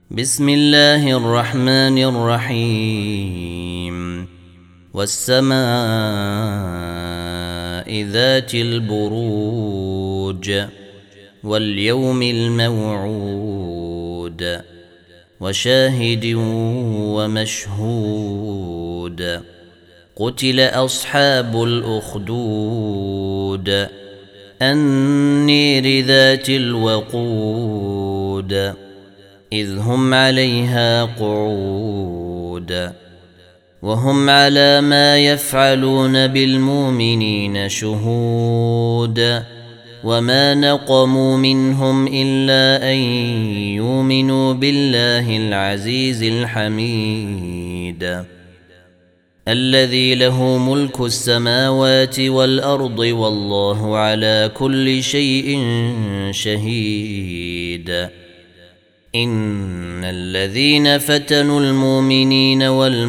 بسم الله الرحمن الرحيم والسماء ذات البروج واليوم الموعود وشاهد ومشهود قتل أصحاب الأخدود النير ذات الوقود إذ هم عليها قعود وهم على ما يفعلون بالمؤمنين شهود وما نقموا منهم إلا أن يؤمنوا بالله العزيز الحميد الذي له ملك السماوات والأرض والله على كل شيء شهيد إن الذين فتنوا المؤمنين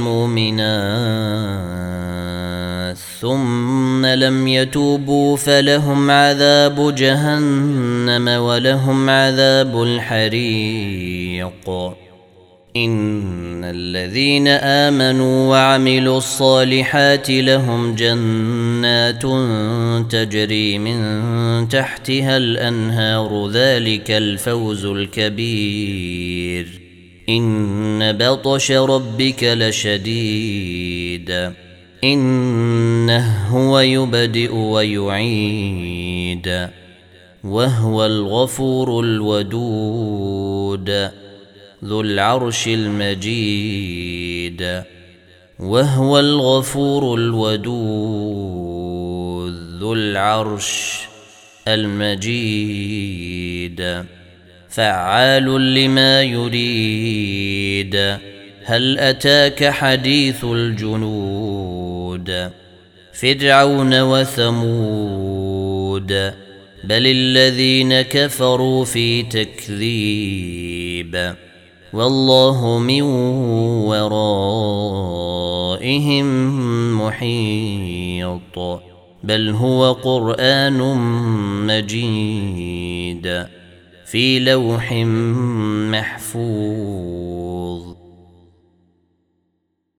والمؤمنات ثم لم يتوبوا فلهم عذاب جهنم ولهم عذاب الحريق إن الذين آمنوا وعملوا الصالحات لهم جنات تجري من تحتها الأنهار ذلك الفوز الكبير إن بطش ربك لشديد إنه هو يبدئ ويعيد وهو الغفور الودود ذو العرش المجيد وهو الغفور الودود ذو العرش المجيد فعال لما يريد هل أتاك حديث الجنود فرعون وثمود بل الذين كفروا في تكذيب والله من ورائهم محيط بل هو قرآن مجيد في لوح محفوظ